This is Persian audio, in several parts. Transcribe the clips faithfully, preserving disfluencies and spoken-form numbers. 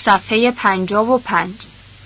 صفحه پنجاه و پنج.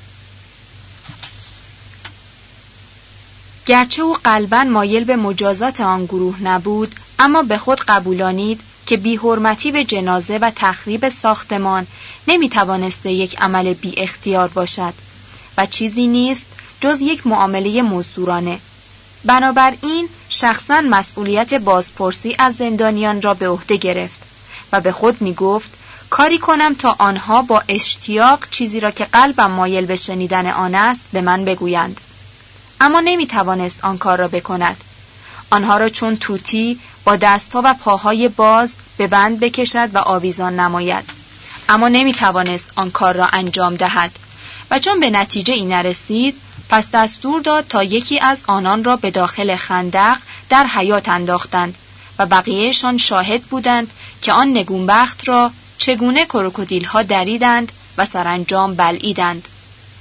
گرچه او قلباً مایل به مجازات آن گروه نبود، اما به خود قبولانید که بی‌حرمتی به جنازه و تخریب ساختمان نمی‌توانسته یک عمل بی اختیار باشد و چیزی نیست جز یک معامله مزدورانه. بنابراین شخصاً مسئولیت بازپرسی از زندانیان را به عهده گرفت و به خود می‌گفت کاری کنم تا آنها با اشتیاق چیزی را که قلبم مایل به شنیدن آن است به من بگویند. اما نمی‌توانست آن کار را بکند. آنها را چون طوطی با دستها و پاهای باز به بند بکشد و آویزان نماید، اما نمی‌توانست آن کار را انجام دهد و چون به نتیجه ای نرسید، پس دستور داد تا یکی از آنان را به داخل خندق در حیاط انداختند و بقیهشان شاهد بودند که آن نگونبخت را چگونه کروکودیل‌ها دریدند و سرانجام بلعیدند.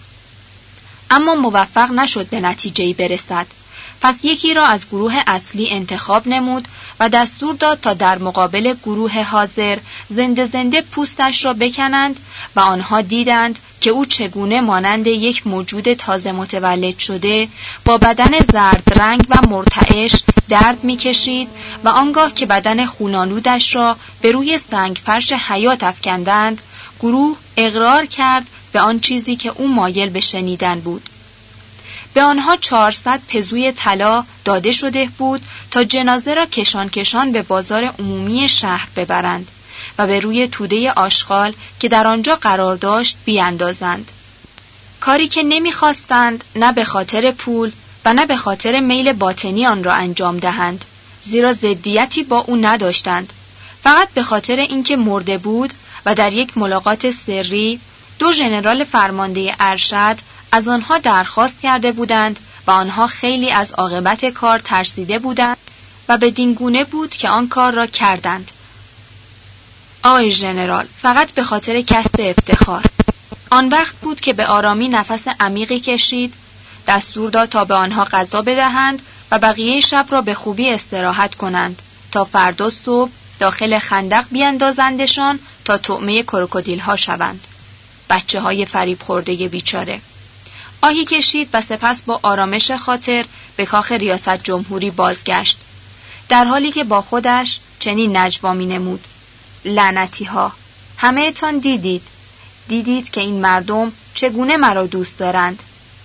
اما موفق نشد به نتیجه‌ای برسد. پس یکی را از گروه اصلی انتخاب نمود و دستور داد تا در مقابل گروه حاضر زنده زنده پوستش را بکنند و آنها دیدند که او چگونه مانند یک موجود تازه متولد شده با بدن زرد رنگ و مرتعش درد می‌کشید و آنگاه که بدن خونالودش را به روی سنگ فرش حیاط افکندند، گروه اقرار کرد به آن چیزی که او مایل به شنیدن بود. به آنها چهارصد پزوی طلا داده شده بود تا جنازه را کشان کشان به بازار عمومی شهر ببرند و به روی توده آشغال که در آنجا قرار داشت بیاندازند. کاری که نمی‌خواستند نه به خاطر پول و نه به خاطر میل باطنی آن را انجام دهند، زیرا ضدیتی با او نداشتند. فقط به خاطر اینکه مرده بود و در یک ملاقات سری دو ژنرال فرمانده ارشد از آنها درخواست کرده بودند و آنها خیلی از عاقبت کار ترسیده بودند و بدین گونه بود که آن کار را کردند. آقای ژنرال، فقط به خاطر کسب افتخار. آن وقت بود که به آرامی نفس عمیقی کشید، دستور داد تا به آنها غذا بدهند و بقیه شب را به خوبی استراحت کنند تا فردا صبح داخل خندق بیاندازندشان تا طعمه کروکودیل ها شوند. بچه های فریب خورده بیچاره. آهی کشید و سپس با آرامش خاطر به کاخ ریاست جمهوری بازگشت، در حالی که با خودش چنین نجوا می نمود: لعنتی ها، همه تان دیدید دیدید که این مردم چگونه مرا دوست دارند.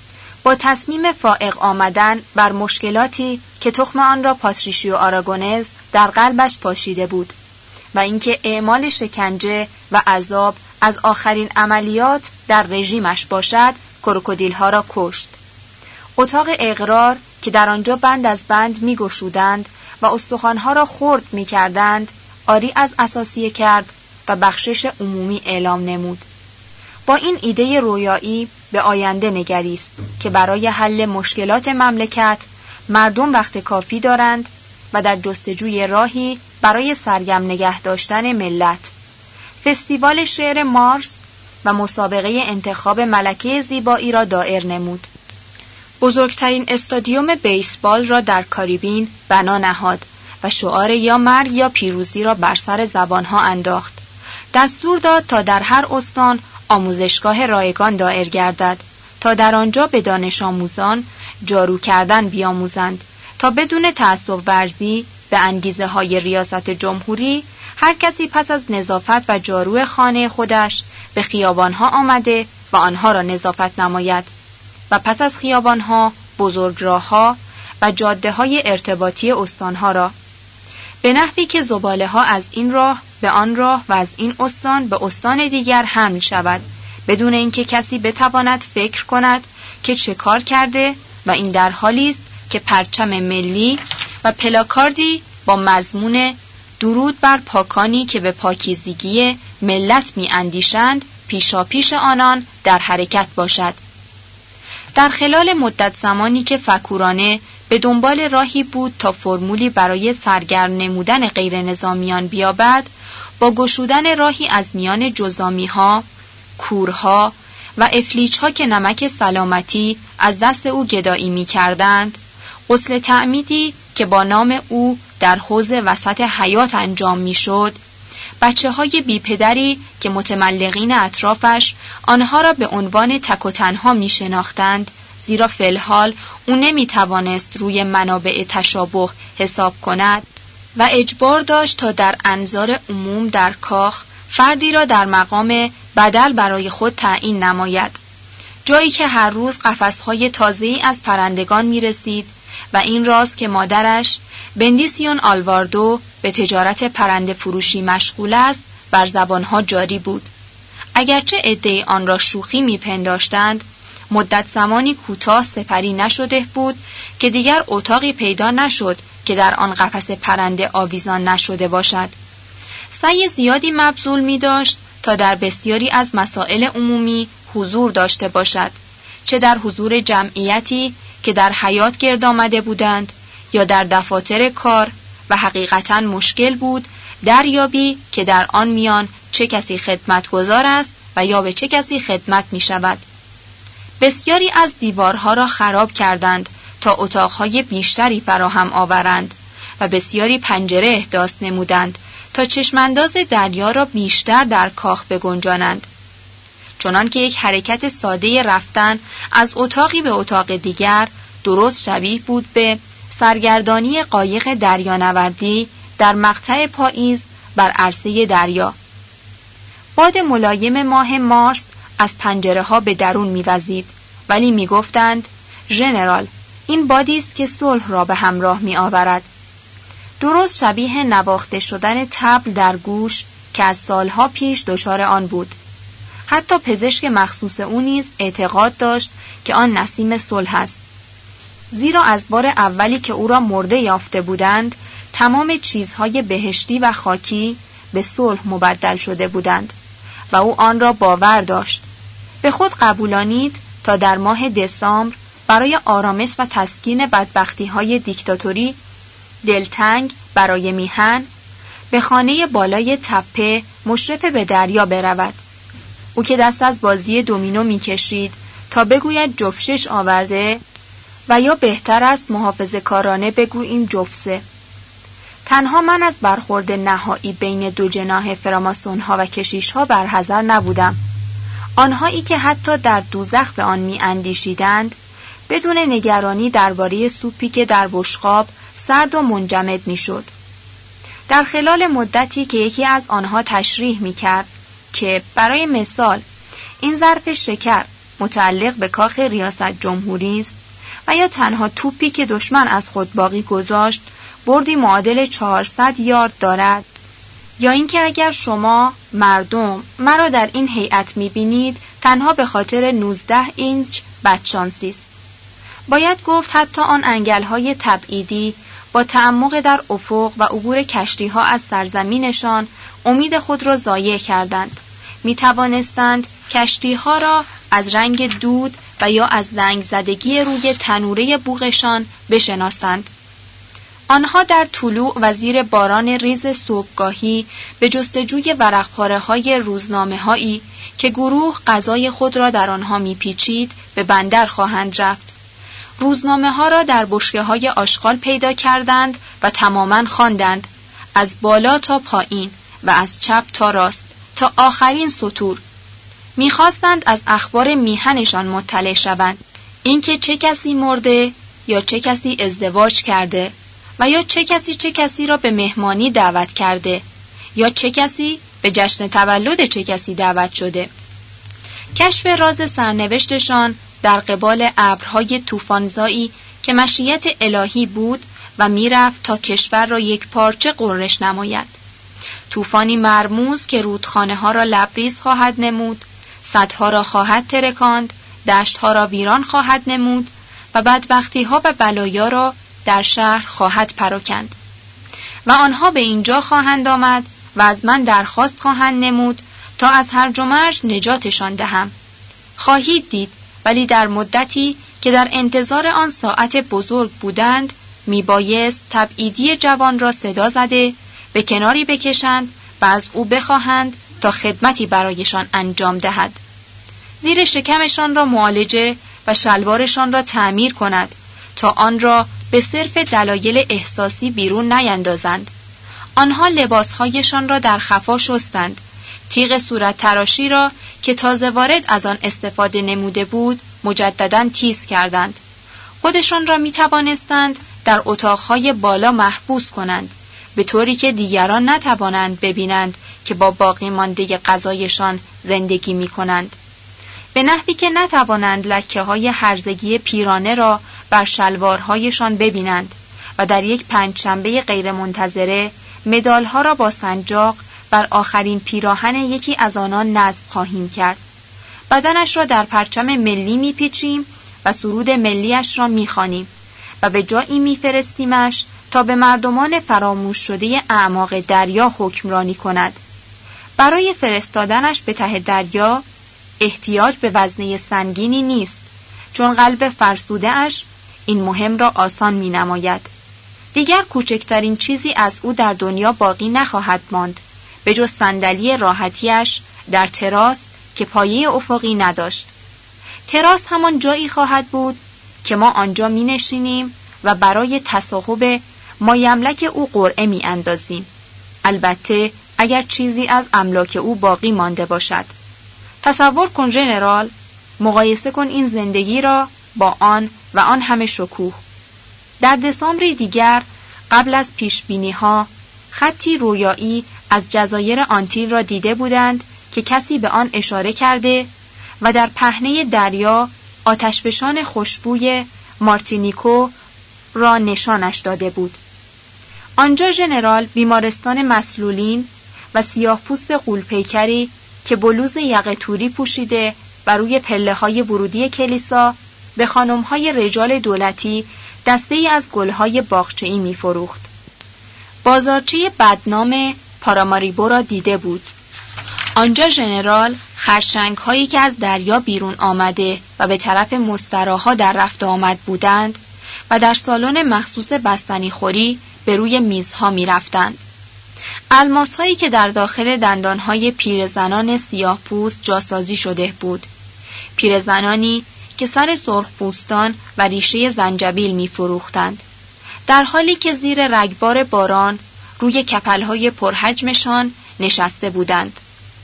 با تصمیم فائق آمدن بر مشکلاتی که تخم آن را پاتریشیو آراگونز در قلبش پاشیده بود و اینکه اعمال شکنجه و عذاب از آخرین عملیات در رژیمش باشد، کروکودیل ها را کشت. اتاق اقرار که در آنجا بند از بند می گشودند و استخوانها را خرد می کردند، آری از اساسیه کرد و بخشش عمومی اعلام نمود. با این ایده رویایی به آینده نگریست که برای حل مشکلات مملکت مردم وقت کافی دارند و در جستجوی راهی برای سرگرم نگه داشتن ملت. فستیوال شعر مارس و مسابقه انتخاب ملکه زیبایی را دایر نمود. بزرگترین استادیوم بیسبال را در کاریبین بنا نهاد و شعار یا مرگ یا پیروزی را بر سر زبانها انداخت. دستور داد تا در هر استان آموزشگاه رایگان دایر گردد تا در آنجا به دانش آموزان جارو کردن بیاموزند تا بدون تعصب ورزی به انگیزه های ریاست جمهوری هر کسی پس از نظافت و جارو خانه خودش به خیابانها آمده و آنها را نظافت نماید و پس از خیابانها بزرگراه‌ها و جاده‌های ارتباطی استانها را، به نحوی که زباله ها از این راه به آن راه و از این استان به استان دیگر حمل شود بدون اینکه کسی بتواند فکر کند که چه کار کرده و این در حالی است که پرچم ملی و پلاکاردی با مضمون درود بر پاکانی که به پاکیزگی ملت می اندیشند پیشا پیش آنان در حرکت باشد. در خلال مدت زمانی که فکورانه به دنبال راهی بود تا فرمولی برای سرگرم نمودن غیر نظامیان بیابد، با گشودن راهی از میان جزامی‌ها، کورها و افلیچ‌ها که نمک سلامتی از دست او گدایی می‌کردند، غسل تعمیدی که با نام او در حوض وسط حیاط انجام می‌شد، بچه های بی پدری که متملقین اطرافش آنها را به عنوان تک و تنها می شناختند، زیرا فی الحال او نمی توانست روی منابع تشابه حساب کند و اجبار داشت تا در انظار عموم در کاخ فردی را در مقام بدل برای خود تعیین نماید، جایی که هر روز قفس‌های تازه‌ای از پرندگان می‌رسید و این راز که مادرش بندیسیون آلواردو به تجارت پرنده فروشی مشغول است بر زبانها جاری بود. اگرچه عده‌ای آن را شوخی می‌پنداشتند، مدت زمانی کوتاه سپری نشده بود که دیگر اتاقی پیدا نشد که در آن قفس پرنده آویزان نشده باشد. سعی زیادی مبذول می داشت تا در بسیاری از مسائل عمومی حضور داشته باشد، چه در حضور جمعیتی که در حیات گرد آمده بودند یا در دفاتر کار، و حقیقتاً مشکل بود دریابی که در آن میان چه کسی خدمتگزار است و یا به چه کسی خدمت می شود. بسیاری از دیوارها را خراب کردند تا اتاقهای بیشتری فراهم آورند و بسیاری پنجره احداث نمودند تا چشمانداز دریا را بیشتر در کاخ بگنجانند، چنان که یک حرکت ساده رفتن از اتاقی به اتاق دیگر درست شبیه بود به سرگردانی قایق دریانوردی در مقطع پاییز بر عرصه دریا. باد ملایم ماه مارس از پنجره ها به درون می‌وزید، ولی می‌گفتند ژنرال، این بادی است که صلح را به همراه می‌آورد. درست شبیه نواخته شدن طبل در گوش که از سالها پیش دچار آن بود. حتی پزشک مخصوص او نیز اعتقاد داشت که آن نسیم صلح است، زیرا از بار اولی که او را مرده یافته بودند تمام چیزهای بهشتی و خاکی به صلح مبدل شده بودند و او آن را باور داشت. به خود قبولانید تا در ماه دسامبر برای آرامش و تسکین بدبختی‌های دیکتاتوری دلتنگ برای میهن به خانه بالای تپه مشرف به دریا برود. او که دست از بازی دومینو می‌کشید تا بگوید جفشش آورده و یا بهتر است محافظه‌کارانه بگوییم جفسه. تنها من از برخورد نهایی بین دو جناح فراماسون‌ها و کشیش‌ها برحذر نبودم. آنهایی که حتی در دوزخ به آن می‌اندیشیدند بدون نگرانی درباره سوپی که در بشقاب سرد و منجمد می‌شد. در خلال مدتی که یکی از آنها تشریح می‌کرد که برای مثال این ظرف شکر متعلق به کاخ ریاست جمهوری است و یا تنها توپی که دشمن از خود باقی گذاشت بردی معادل چهارصد یارد دارد، یا اینکه اگر شما مردم مرا در این هیئت می‌بینید تنها به خاطر نوزده اینچ بدشانسی است. باید گفت حتی آن انگل‌های تبعیدی با تعمق در افق و عبور کشتی‌ها از سرزمینشان امید خود را ضایع کردند. می توانستند کشتی‌ها را از رنگ دود و یا از زنگ زدگی روی تنوره بوقشان بشناسند. آنها در طلوع و زیر باران ریز صبحگاهی به جستجوی ورق‌پاره‌های روزنامه‌هایی که گروه غذای خود را در آنها می‌پیچید به بندر خواهند رفت. روزنامه‌ها را در بشکه‌های آشغال پیدا کردند و تماماً خواندند، از بالا تا پایین و از چپ تا راست تا آخرین سطور. می‌خواستند از اخبار میهنشان مطلع شوند، اینکه چه کسی مرده یا چه کسی ازدواج کرده و یا چه کسی چه کسی را به مهمانی دعوت کرده یا چه کسی به جشن تولد چه کسی دعوت شده. کشف راز سرنوشتشان در قبال ابرهای طوفانزایی که مشیت الهی بود و میرفت تا کشور را یک پارچه غرش نماید. طوفانی مرموز که رودخانه ها را لبریز خواهد نمود، سدها را خواهد ترکاند، دشتها را ویران خواهد نمود و بدبختی ها و بلایا را در شهر خواهد پراکند. و آنها به اینجا خواهند آمد و از من درخواست خواهند نمود تا از هرج و مرج نجاتشان دهم. خواهید دید، ولی در مدتی که در انتظار آن ساعت بزرگ بودند میبایست تبعیدی جوان را صدا زده به کناری بکشند و از او بخواهند تا خدمتی برایشان انجام دهد. زیر شکمشان را معالجه و شلوارشان را تعمیر کند تا آن را به صرف دلایل احساسی بیرون نیندازند. آنها لباسهایشان را در خفا شستند. تیغ صورت تراشی را که تازه وارد از آن استفاده نموده بود مجدداً تیز کردند. خودشان را می توانستند در اتاقهای بالا محبوس کنند، به طوری که دیگران نتوانند ببینند که با باقی مانده غذایشان زندگی می کنند. به نحوی که نتوانند لکه های هرزگی پیرانه را بر شلوارهایشان ببینند و در یک پنجشنبه غیر منتظره مدالها را با سنجاق بر آخرین پیراهن یکی از آنان نصب خواهیم کرد. بدنش را در پرچم ملی می پیچیم و سرود ملیش را می خوانیم و به جایی می فرستیمش تا به مردمان فراموش شده اعماق دریا حکمرانی کند. برای فرستادنش به ته دریا احتیاج به وزنه سنگینی نیست، چون قلب فرسوده اش این مهم را آسان می نماید. دیگر کوچکترین چیزی از او در دنیا باقی نخواهد ماند به جز صندلی راحتیش در تراس که پایه افقی نداشت. تراس همان جایی خواهد بود که ما آنجا می نشینیم و برای تصاحب مایملک او قرعه می اندازیم. البته اگر چیزی از املاک او باقی مانده باشد. تصور کن ژنرال، مقایسه کن این زندگی را با آن و آن همه شکوه. در دسامبری دیگر قبل از پیشبینی‌ها خطی رویایی از جزایر آنتیل را دیده بودند که کسی به آن اشاره کرده و در پهنه دریا آتشفشان خوشبوی مارتینیکو را نشانش داده بود. آنجا ژنرال بیمارستان مسلولین و سیاه‌پوست غول‌پیکری که بلوز یقه توری پوشیده و روی پله‌های ورودی کلیسا به خانم‌های رجال دولتی دسته‌ای از گل‌های باغچه‌ای می‌فروخت. بازارچه بدنام پاراماریبو را دیده بود. آنجا ژنرال خرچنگ‌هایی که از دریا بیرون آمده و به طرف مستراها در رفت آمد بودند و در سالن مخصوص بستنی خوری به روی میزها می‌رفتند. الماس‌هایی که در داخل دندان‌های پیرزنان سیاه‌پوست جاسازی شده بود. پیرزنانی که سر سرخپوستان و ریشه زنجبیل می‌فروختند، در حالی که زیر رگبار باران روی کپل‌های پرحجمشان نشسته بودند.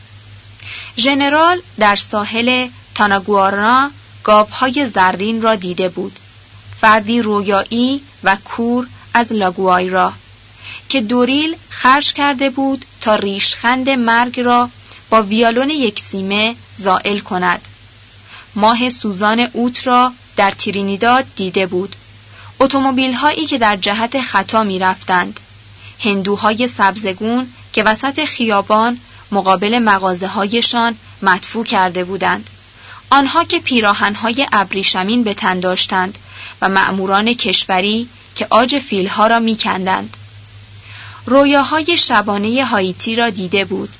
ژنرال در ساحل تاناگوارنا گاوهای زرین را دیده بود. فردی رویایی و کور از لاگوایرا که دوریل خرج کرده بود تا ریشخند مرگ را با ویالون یک سیمه زائل کند. ماه سوزان اوت را در ترینیداد دیده بود. اتومبیل هایی که در جهت خطا می رفتند. هندوهای سبزگون که وسط خیابان مقابل مغازه هایشان مدفوع کرده بودند. آنها که پیراهن های ابریشمین به تن داشتند و مأموران کشوری که عاج فیلها را می کندند. رویاهای شبانه هایتی را دیده بود.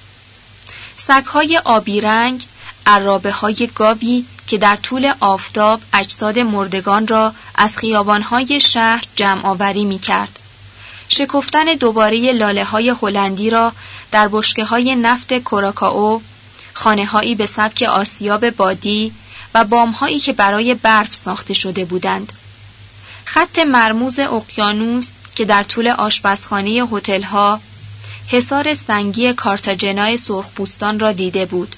سگهای آبی رنگ، عرابه های گابی که در طول آفتاب اجساد مردگان را از خیابانهای شهر جمع آوری می کرد. شکفتن دوباره لاله های هلندی را در بشکه های نفت کوراکائو، خانه هایی به سبک آسیاب بادی و بام هایی که برای برف ساخته شده بودند. خط مرموز اقیانوس که در طول آشپزخانه هتل ها، حصار سنگی کارتاژنای سرخپوستان را دیده بود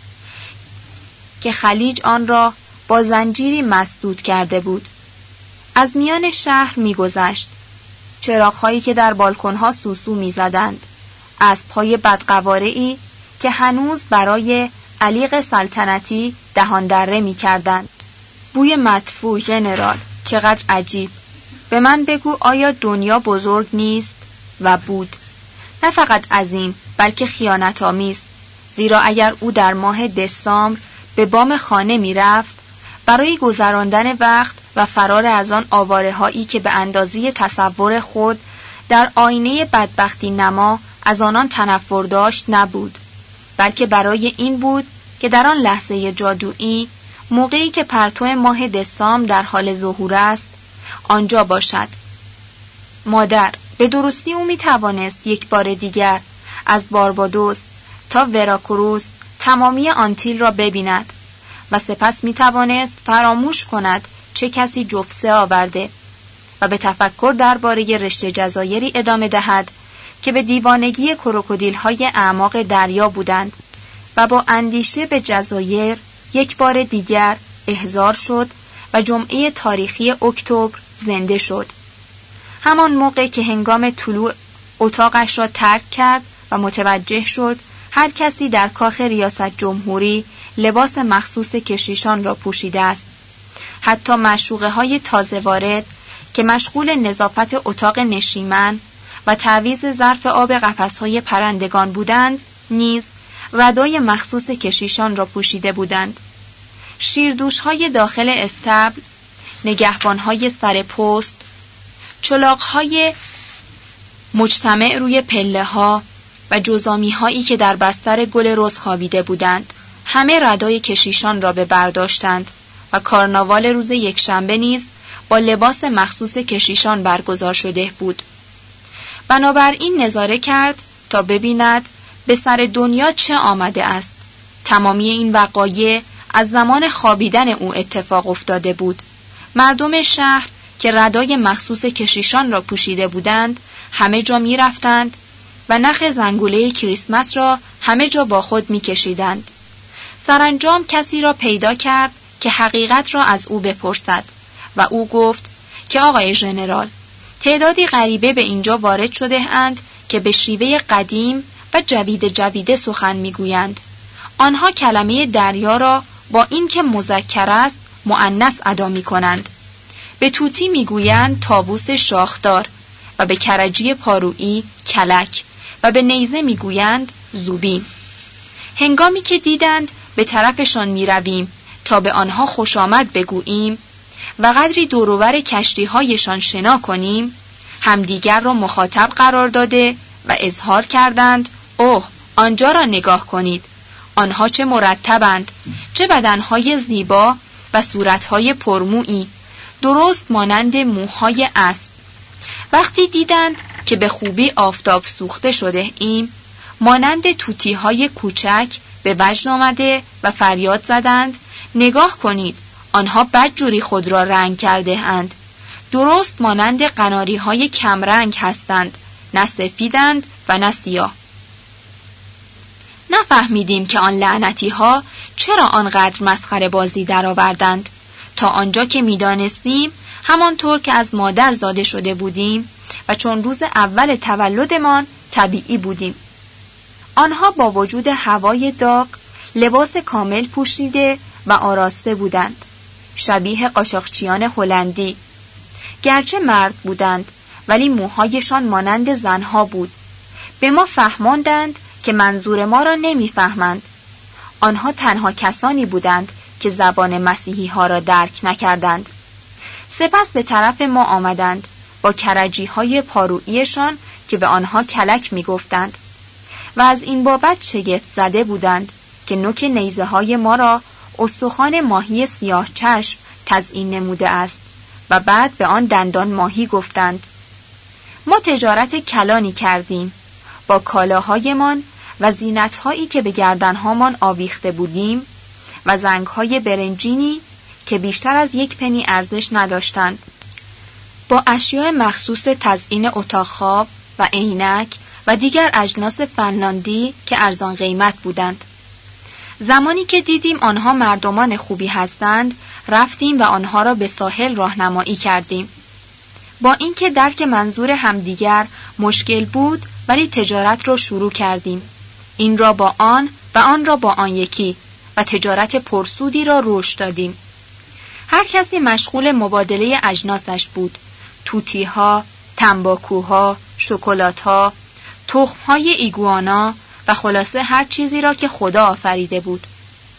که خلیج آن را با زنجیری مسدود کرده بود. از میان شهر می‌گذشت. چراغ‌هایی که در بالکن‌ها سوسو می‌زدند، اسب‌های بدقواره‌ای که هنوز برای علیق سلطنتی دهان دره می‌کردند. بوی مدفوع ژنرال، چقدر عجیب. به من بگو آیا دنیا بزرگ نیست؟ و بود. نه فقط عظیم بلکه خیانت‌آمیز، زیرا اگر او در ماه دسامبر به بام خانه می رفت برای گذراندن وقت و فرار از آن آواره‌هایی که به اندازه تصور خود در آینه بدبختی نما از آنان تنفر داشت نبود، بلکه برای این بود که در آن لحظه جادویی، موقعی که پرتو ماه دسامبر در حال ظهور است، آنجا باشد. مادر، به درستی او می توانست یک بار دیگر از باربادوس تا وراکروز تمامی آنتیل را ببیند و سپس می توانست فراموش کند چه کسی جفسه آورده و به تفکر درباره رشته جزایری ادامه دهد که به دیوانگی کروکودیل‌های اعماق دریا بودند و با اندیشه به جزایر یک بار دیگر احضار شد و جمعه تاریخی اکتبر زنده شد. همان موقع که هنگام طلوع اتاقش را ترک کرد و متوجه شد هر کسی در کاخ ریاست جمهوری لباس مخصوص کشیشان را پوشیده است. حتی معشوقه های تازه وارد که مشغول نظافت اتاق نشیمن و تعویض ظرف آب قفس‌های پرندگان بودند نیز ردای مخصوص کشیشان را پوشیده بودند. شیردوش‌های داخل استبل، نگهبان‌های سر پست، چلاق‌های مجتمع روی پله‌ها و جزامی‌هایی که در بستر گل رز خوابیده بودند همه ردای کشیشان را به برداشتند و کارناوال روز یکشنبه نیز با لباس مخصوص کشیشان برگزار شده بود. بنابراین نظاره کرد تا ببیند به سر دنیا چه آمده است. تمامی این وقایع از زمان خوابیدن او اتفاق افتاده بود. مردم شهر که ردای مخصوص کشیشان را پوشیده بودند همه جا می رفتند و نخ زنگوله کریسمس را همه جا با خود می کشیدند. سرانجام کسی را پیدا کرد که حقیقت را از او بپرسد و او گفت که آقای ژنرال، تعدادی غریبه به اینجا وارد شده اند که به شیوه قدیم و جوید جویده سخن میگویند. آنها کلمه دریا را با اینکه مذکر است مؤنث ادا میکنند. به توتی میگویند طاووس شاخدار و به کرجی پارویی کلک و به نیزه میگویند زوبین. هنگامی که دیدند به طرفشان میرویم تا به آنها خوش آمد بگوییم و قدری دوروبر کشتی‌هایشان شنا کنیم، همدیگر را مخاطب قرار داده و اظهار کردند اوه آنجا را نگاه کنید، آنها چه مرتبند، چه بدنهای زیبا و صورتهای پرمویی، درست مانند موهای اسب. وقتی دیدند که به خوبی آفتاب سوخته شده ایم، مانند توتی‌های کوچک به وجد آمده و فریاد زدند نگاه کنید، آنها بدجوری خود را رنگ کرده اند. درست مانند قناری های کمرنگ هستند، نه سفیدند و نه سیاه. نفهمیدیم که آن لعنتی ها چرا آنقدر مسخره بازی درآوردند. تا آنجا که میدانستیم همانطور که از مادر زاده شده بودیم و چون روز اول تولدمان طبیعی بودیم. آنها با وجود هوای داغ لباس کامل پوشیده و آراسته بودند، شبیه قاچاقچیان هلندی. گرچه مرد بودند ولی موهایشان مانند زنها بود. به ما فهماندند که منظور ما را نمیفهمند. آنها تنها کسانی بودند که زبان مسیحی ها را درک نکردند. سپس به طرف ما آمدند با کرجی های پاروییشان که به آنها کلک می گفتند و از این بابت شگفت زده بودند که نوک نیزه های ما را استخوان ماهی سیاه چشم تزیین نموده است و بعد به آن دندان ماهی گفتند. ما تجارت کلانی کردیم. با کالاهایمان و زینت‌هایی که به گردنهامان آویخته بودیم و زنگ‌های برنجینی که بیشتر از یک پنی ارزش نداشتند. با اشیاء مخصوص تزیین اتاق خواب و عینک و دیگر اجناس فنلاندی که ارزان قیمت بودند. زمانی که دیدیم آنها مردمان خوبی هستند، رفتیم و آنها را به ساحل راهنمایی کردیم. با اینکه درک منظور همدیگر مشکل بود، ولی تجارت را شروع کردیم. این را با آن و آن را با آن یکی و تجارت پرسودی را رشد دادیم. هر کسی مشغول مبادله اجناسش بود. توتی‌ها، تنباکوها، شکلات‌ها، تخم‌های ایگوانا و خلاصه هر چیزی را که خدا آفریده بود.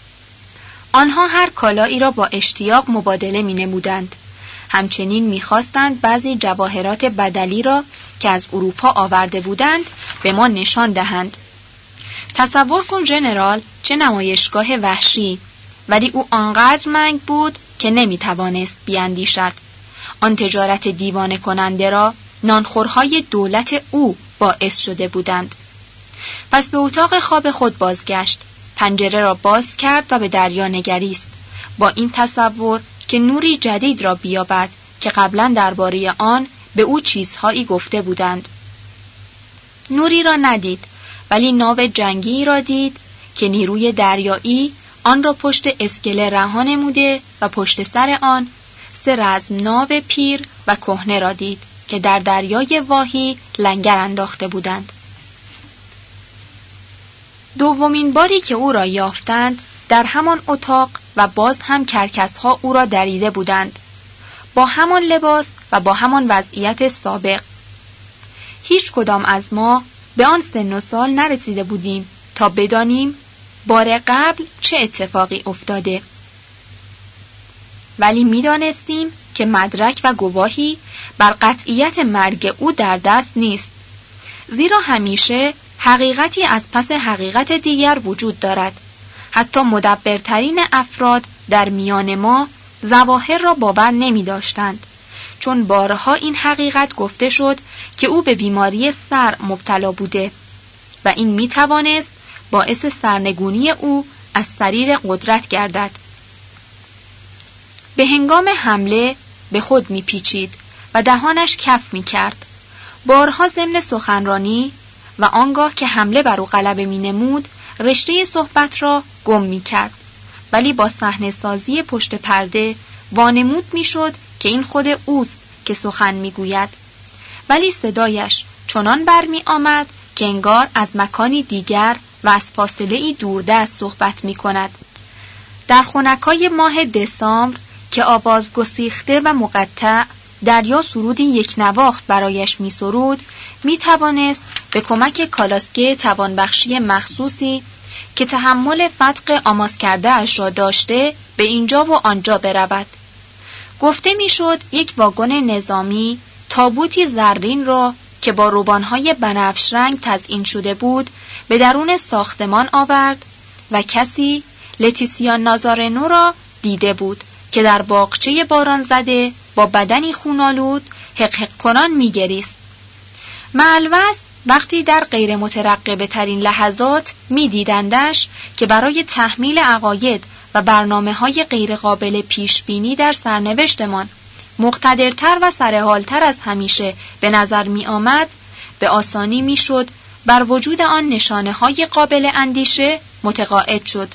آنها هر کالایی را با اشتیاق مبادله می‌نمودند. همچنین می‌خواستند بعضی جواهرات بدلی را که از اروپا آورده بودند به ما نشان دهند. تصور کن ژنرال، چه نمایشگاه وحشی، ولی او آنقدر منگ بود که نمی‌توانست بیاندیشد. آن تجارت دیوانه کننده را نانخورهای دولت او باعث شده بودند. پس به اتاق خواب خود بازگشت، پنجره را باز کرد و به دریا نگریست، با این تصور که نوری جدید را بیابد که قبلا درباره آن به او چیزهایی گفته بودند. نوری را ندید، ولی ناو جنگی را دید که نیروی دریایی آن را پشت اسکله رها نموده و پشت سر آن سه رزم ناو پیر و کهنه را دید که در دریای واهی لنگر انداخته بودند. دومین باری که او را یافتند در همان اتاق و باز هم کرکس‌ها او را دریده بودند، با همان لباس و با همان وضعیت سابق. هیچ کدام از ما به آن سن و سال نرسیده بودیم تا بدانیم بار قبل چه اتفاقی افتاده، ولی می دانستیم که مدرک و گواهی بر قطعیت مرگ او در دست نیست، زیرا همیشه حقیقتی از پس حقیقت دیگر وجود دارد. حتی مدبرترین افراد در میان ما ظواهر را باور نمی داشتند، چون بارها این حقیقت گفته شد که او به بیماری سر مبتلا بوده و این می توانست باعث سرنگونی او از سریر قدرت گردد. به هنگام حمله به خود می پیچید و دهانش کف می کرد. بارها ضمن سخنرانی و آنگاه که حمله بر او غلبه می نمود رشته صحبت را گم می کرد، ولی با صحنه سازی پشت پرده وانمود می شد که این خود اوست که سخن می گوید، ولی صدایش چنان برمی آمد که انگار از مکانی دیگر و از فاصله‌ای دوردست صحبت می کند. در خنکای ماه دسامبر که آواز گسیخته و مقطع دریا سرودی یک نواخت برایش می سرود، می توانست به کمک کالاسکه توانبخشی مخصوصی که تحمل فتق آماس کرده اش را داشته به اینجا و آنجا برود. گفته می شد یک واگن نظامی تابوتی زرین را که با روبانهای بنفش رنگ تزیین شده بود به درون ساختمان آورد و کسی لتیسیا نازارنو را دیده بود که در باغچه باران زده با بدنی خونالود حق حق کنان می گریست. معلوست وقتی در غیر مترقبه ترین لحظات می دیدندش که برای تحمیل عقاید و برنامه های غیر قابل پیش بینی در سرنوشتمان مقتدرتر و سرحالتر از همیشه به نظر می آمد، به آسانی می شد بر وجود آن نشانه های قابل اندیشه متقاعد شد.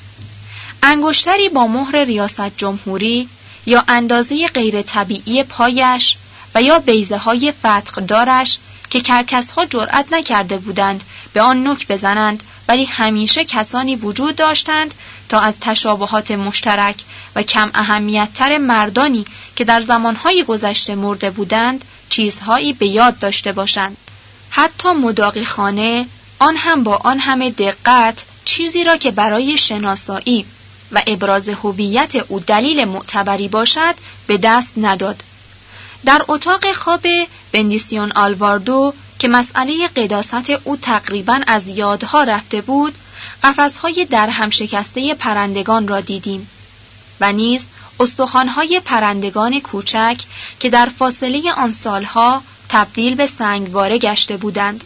انگشتری با مهر ریاست جمهوری یا اندازه غیر طبیعی پایش و یا بیضه های فتق دارش که کرکس ها جرأت نکرده بودند به آن نوک بزنند، ولی همیشه کسانی وجود داشتند تا از تشابهات مشترک و کم اهمیت‌تر مردانی که در زمانهای گذشته مرده بودند چیزهایی به یاد داشته باشند. حتی مداغی خانه آن هم با آن همه دقت چیزی را که برای شناسایی و ابراز هویت او دلیل معتبری باشد به دست نداد. در اتاق خواب بندیسیون آلواردو که مسئله قداست او تقریباً از یادها رفته بود، قفس‌های درهم شکسته پرندگان را دیدیم و نیز استخوان‌های پرندگان کوچک که در فاصله آن سالها تبدیل به سنگواره گشته بودند.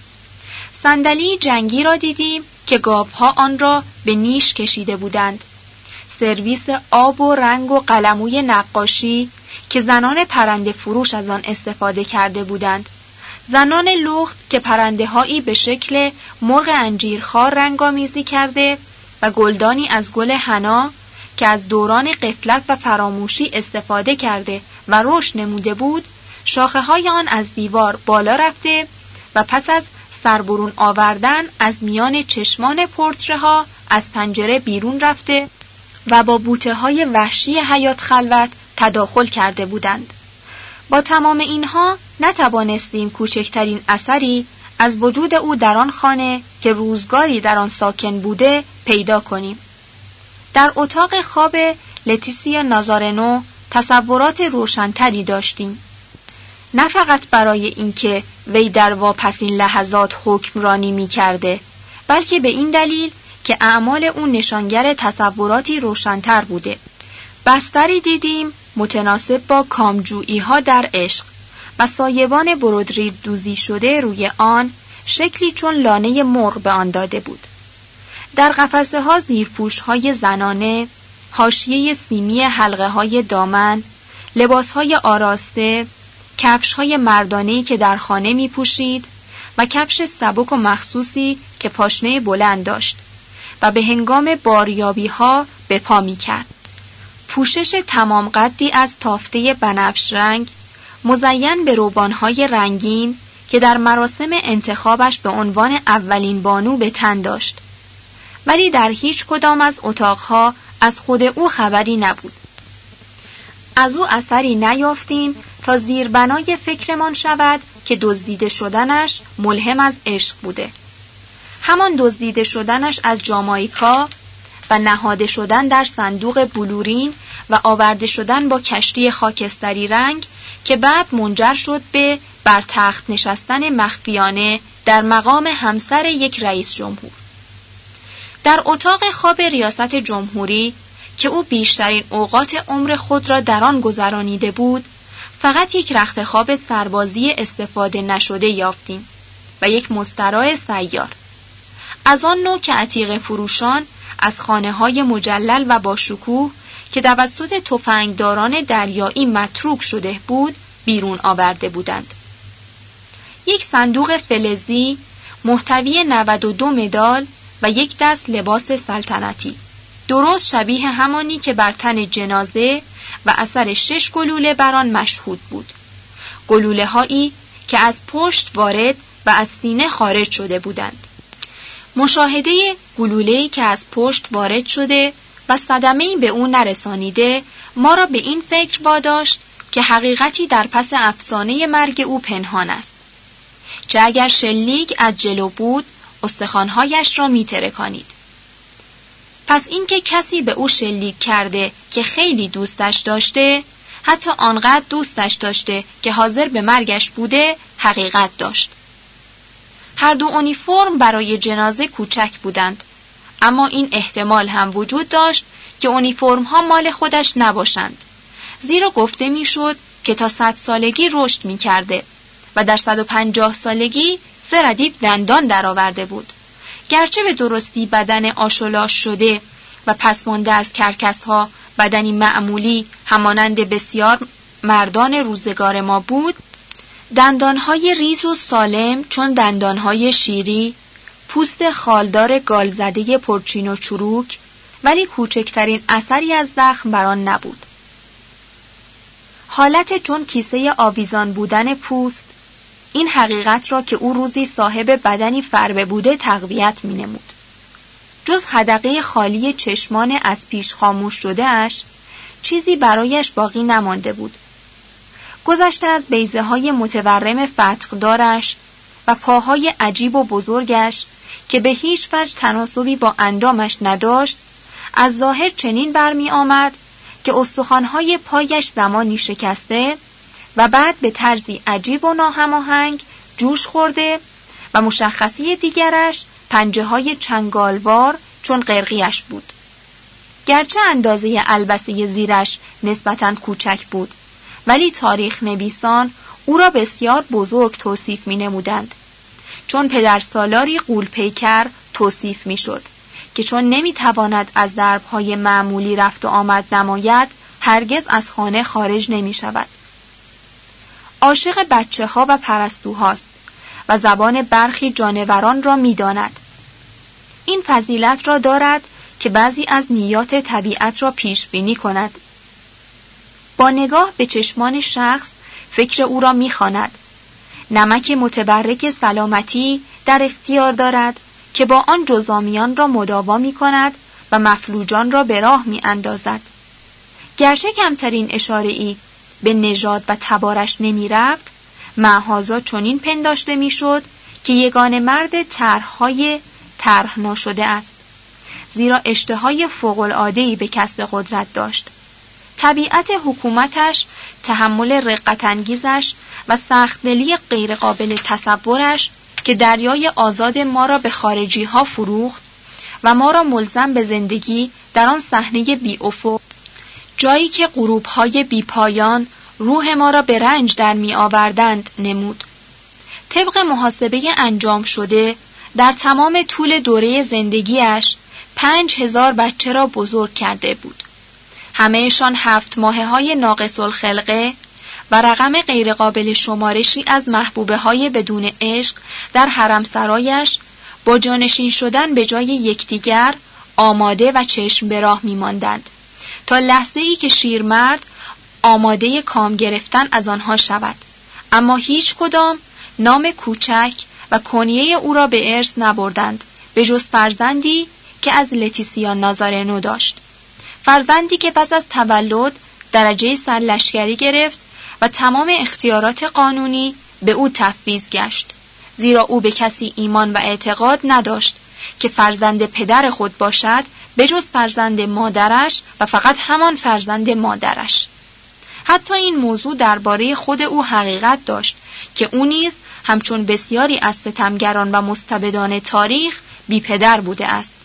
صندلی جنگی را دیدیم که گاوها آن را به نیش کشیده بودند. سرویس آب و رنگ و قلموی نقاشی که زنان پرنده فروش از آن استفاده کرده بودند. زنان لخت که پرنده‌هایی به شکل مرغ انجیرخوار رنگامیزی کرده و گلدانی از گل حنا که از دوران غفلت و فراموشی استفاده کرده و رشد نموده بود، شاخه‌های آن از دیوار بالا رفته و پس از سربرون آوردن از میان چشمان پورتره‌ها از پنجره بیرون رفته و با بوته‌های وحشی حیات خلوت تداخل کرده بودند. با تمام اینها نتوانستیم کوچکترین اثری از وجود او در آن خانه که روزگاری در آن ساکن بوده پیدا کنیم. در اتاق خواب لتیسیا نازارنو تصورات روشن‌تری داشتیم، نه فقط برای اینکه وی در واپسین لحظات حکمرانی می‌کرده، بلکه به این دلیل که اعمال او نشانگر تصوراتی روشن‌تر بوده. بستری دیدیم متناسب با کامجویی ها در عشق و سایبان برودری دوزی شده روی آن شکلی چون لانه مرغ به آن داده بود. در قفسه ها زیرپوش های زنانه، حاشیه سیمی حلقه های دامن، لباس های آراسته، کفش های مردانه‌ای که در خانه می پوشید و کفش سبک و مخصوصی که پاشنه بلند داشت و به هنگام باریابی ها به پا می کرد. پوشش تمام قدی از تافته بنفش رنگ مزین به روبانهای رنگین که در مراسم انتخابش به عنوان اولین بانو به تن داشت، ولی در هیچ کدام از اتاقها از خود او خبری نبود. از او اثری نیافتیم تا زیربنای فکرمان شود که دزدیده شدنش ملهم از عشق بوده. همان دزدیده شدنش از جامائیکا و نهاده شدن در صندوق بلورین و آورده شدن با کشتی خاکستری رنگ که بعد منجر شد به بر تخت نشستن مخفیانه در مقام همسر یک رئیس جمهور. در اتاق خواب ریاست جمهوری که او بیشترین اوقات عمر خود را در آن گذرانیده بود، فقط یک رخت خواب سربازی استفاده نشده یافتیم و یک مستراح سیار، از آن نوع که عتیقه فروشان از خانه‌های مجلل و با شکوه که توسط تفنگداران دریایی متروک شده بود بیرون آورده بودند. یک صندوق فلزی محتوی نود و دو مدال و یک دست لباس سلطنتی، درست شبیه همانی که بر تن جنازه و اثر شش گلوله بر آن مشهود بود. گلوله هایی که از پشت وارد و از سینه خارج شده بودند. مشاهده گلوله‌ای که از پشت وارد شده و صدمه‌ای به او نرسانیده ما را به این فکر واداشت که حقیقتی در پس افسانه مرگ او پنهان است. چه اگر شلیک از جلو بود استخوان‌هایش را می‌ترکانید. پس اینکه کسی به او شلیک کرده که خیلی دوستش داشته، حتی آنقدر دوستش داشته که حاضر به مرگش بوده، حقیقت داشت. هر دو اونیفرم برای جنازه کوچک بودند، اما این احتمال هم وجود داشت که اونیفرم ها مال خودش نباشند، زیرا گفته میشد که تا صد سالگی رشد می کرده و در صد و پنجاه سالگی سه ردیف دندان درآورده بود. گرچه به درستی بدن آشولاش شده و پسمانده از کرکس ها بدنی معمولی همانند بسیار مردان روزگار ما بود، دندانهای ریز و سالم چون دندانهای شیری، پوست خالدار گالزده پرچین و چروک، ولی کوچکترین اثری از زخم بر آن نبود. حالت چون کیسه آویزان بودن پوست این حقیقت را که او روزی صاحب بدنی فربه بوده تقویت می نمود. جز حدقه خالی چشمان از پیش خاموش شده اش چیزی برایش باقی نمانده بود. گذشته از بیضه های متورم فتقدارش و پاهای عجیب و بزرگش که به هیچ وجه تناسبی با اندامش نداشت، از ظاهر چنین برمی آمد که استخوان‌های پایش زمانی شکسته و بعد به طرزی عجیب و ناهماهنگ جوش خورده و مشخصی دیگرش پنجه‌های چنگالوار چون قرقیش بود. گرچه اندازه البسه زیرش نسبتاً کوچک بود، ولی تاریخ نویسان او را بسیار بزرگ توصیف می نمودند، چون پدر سالاری غول پیکر توصیف می شد که چون نمی تواند از دربهای معمولی رفت و آمد نماید هرگز از خانه خارج نمی شود. عاشق بچه ها و پرستوهاست و زبان برخی جانوران را می داند. این فضیلت را دارد که بعضی از نیات طبیعت را پیش بینی کند. با نگاه به چشمان شخص فکر او را می خواند. نمک متبرک سلامتی در اختیار دارد که با آن جزامیان را مداوا می کند و مفلوجان را به راه می اندازد. گرچه کمترین اشاره‌ای به نژاد و تبارش نمی رفت، معهازا چنین پنداشته می شد که یگانه مرد طرحهای طرح ناشده است، زیرا اشتهای فوق‌العاده‌ای به کسب قدرت داشت. طبیعت حکومتش، تحمل رقت‌انگیزش و سخت‌دلی غیر قابل تصورش که دریای آزاد ما را به خارجی ها فروخت و ما را ملزم به زندگی در آن صحنه بی افق، جایی که غروب‌های بی پایان روح ما را به رنج در می آوردند نمود. طبق محاسبه انجام شده در تمام طول دوره زندگیش پنج هزار بچه را بزرگ کرده بود. همه‌شان هفت ماهه های ناقص الخلقه و رقم غیرقابل شمارشی از محبوبه های بدون عشق در حرم سرایش با جانشین شدن به جای یکدیگر آماده و چشم به راه می ماندند تا لحظه ای که شیرمرد آماده کام گرفتن از آنها شود، اما هیچ کدام نام کوچک و کنیه او را به ارث نبردند به جز فرزندی که از لتیسیا نازارنو داشت، فرزندی که پس از تولد درجه سرلشکری گرفت و تمام اختیارات قانونی به او تفویض گشت، زیرا او به کسی ایمان و اعتقاد نداشت که فرزند پدر خود باشد به جز فرزند مادرش و فقط همان فرزند مادرش. حتی این موضوع درباره خود او حقیقت داشت که او نیز همچون بسیاری از ستمگران و مستبدان تاریخ بی پدر بوده است